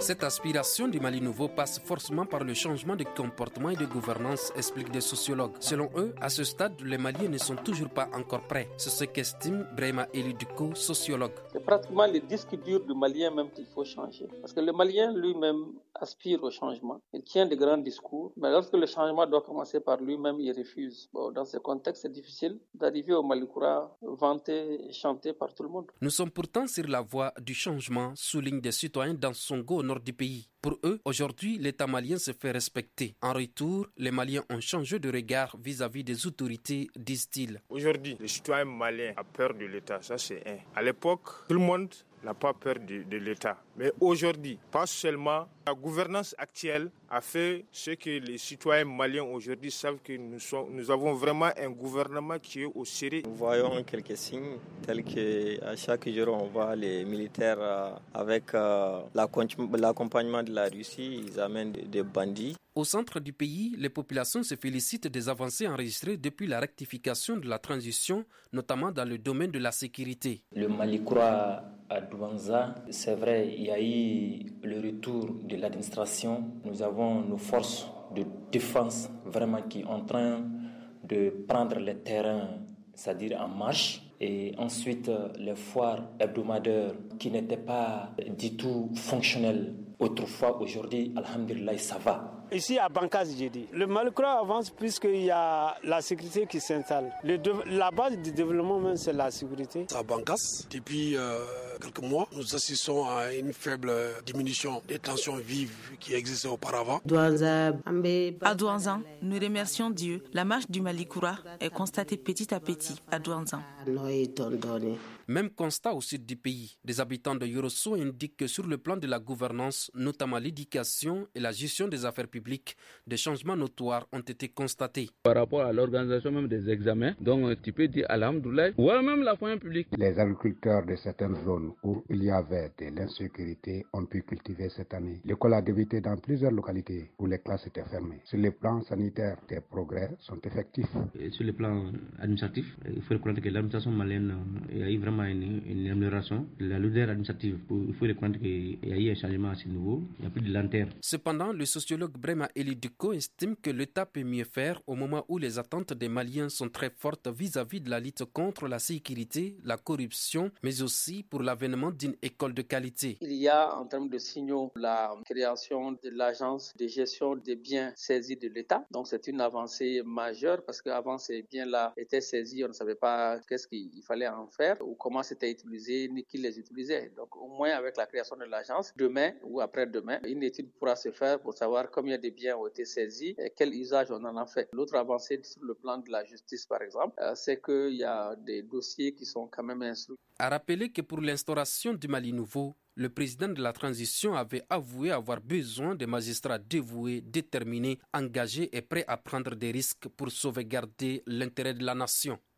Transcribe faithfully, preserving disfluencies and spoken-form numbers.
Cette aspiration du Mali nouveau passe forcément par le changement de comportement et de gouvernance, expliquent des sociologues. Selon eux, à ce stade, les Maliens ne sont toujours pas encore prêts. C'est ce qu'estime Brahima Eliduko, sociologue. C'est pratiquement le disque dur du Malien même qu'il faut changer. Parce que le Malien lui-même aspire au changement. Il tient de grands discours, mais lorsque le changement doit commencer par lui-même, il refuse. Bon, dans ce contexte, c'est difficile d'arriver au Malikoura vanté et chanté par tout le monde. Nous sommes pourtant sur la voie du changement, soulignent des citoyens dans Songo, au nord du pays. Pour eux, aujourd'hui, l'État malien se fait respecter. En retour, les Maliens ont changé de regard vis-à-vis des autorités, disent-ils. Aujourd'hui, le citoyen malien a peur de l'État, ça c'est un. À l'époque, tout le monde n'a pas peur de, de l'État. Mais aujourd'hui, pas seulement, la gouvernance actuelle a fait ce que les citoyens maliens aujourd'hui savent que nous, sommes, nous avons vraiment un gouvernement qui est au sérieux. Nous voyons quelques signes tels qu'à chaque jour on voit les militaires euh, avec euh, l'accompagnement de la Russie, ils amènent des, des bandits. Au centre du pays, les populations se félicitent des avancées enregistrées depuis la rectification de la transition, notamment dans le domaine de la sécurité. Le Mali croit à Douanza, c'est vrai, il y a eu le retour de l'administration. Nous avons nos forces de défense vraiment qui sont en train de prendre le terrain, c'est-à-dire en marche. Et ensuite, les foires hebdomadaires qui n'étaient pas du tout fonctionnelles autrefois, aujourd'hui, alhamdulillah, ça va. Ici à Bankaz, j'ai dit, le Malikoura avance puisqu'il y a la sécurité qui s'installe. Le, la base du développement même, c'est la sécurité. À Bankaz, depuis euh, quelques mois, nous assistons à une faible diminution des tensions vives qui existaient auparavant. À Douanzan, nous remercions Dieu. La marche du Malikoura est constatée petit à petit à Douanzan. Même constat au sud du pays. Des habitants de Yorosso indiquent que sur le plan de la gouvernance, notamment l'éducation et la gestion des affaires publiques, des changements notoires ont été constatés. Par rapport à l'organisation même des examens, donc tu peux dire alhamdoulilah, ou même la fonction publique. Les agriculteurs de certaines zones où il y avait de l'insécurité ont pu cultiver cette année. L'école a débuté dans plusieurs localités où les classes étaient fermées. Sur le plan sanitaire, des progrès sont effectifs. Et sur le plan administratif, il faut reconnaître que l'administration malienne a eu vraiment Une, une amélioration de la lourdeur administrative. Il faut reconnaître qu'il y a eu un changement à ce niveau. Il n'y a plus de lenteur. Cependant, le sociologue Brahima Eliduko estime que l'État peut mieux faire au moment où les attentes des Maliens sont très fortes vis-à-vis de la lutte contre la sécurité, la corruption, mais aussi pour l'avènement d'une école de qualité. Il y a en termes de signaux la création de l'agence de gestion des biens saisis de l'État. Donc c'est une avancée majeure parce qu'avant ces biens-là étaient saisis, on ne savait pas qu'est-ce qu'il fallait en faire ou comment c'était utilisé ni qui les utilisait. Donc au moins avec la création de l'agence, demain ou après-demain, une étude pourra se faire pour savoir combien de biens ont été saisis et quel usage on en a fait. L'autre avancée sur le plan de la justice par exemple, c'est qu'il y a des dossiers qui sont quand même instruits. À rappeler que pour l'instauration du Mali nouveau, le président de la transition avait avoué avoir besoin de magistrats dévoués, déterminés, engagés et prêts à prendre des risques pour sauvegarder l'intérêt de la nation.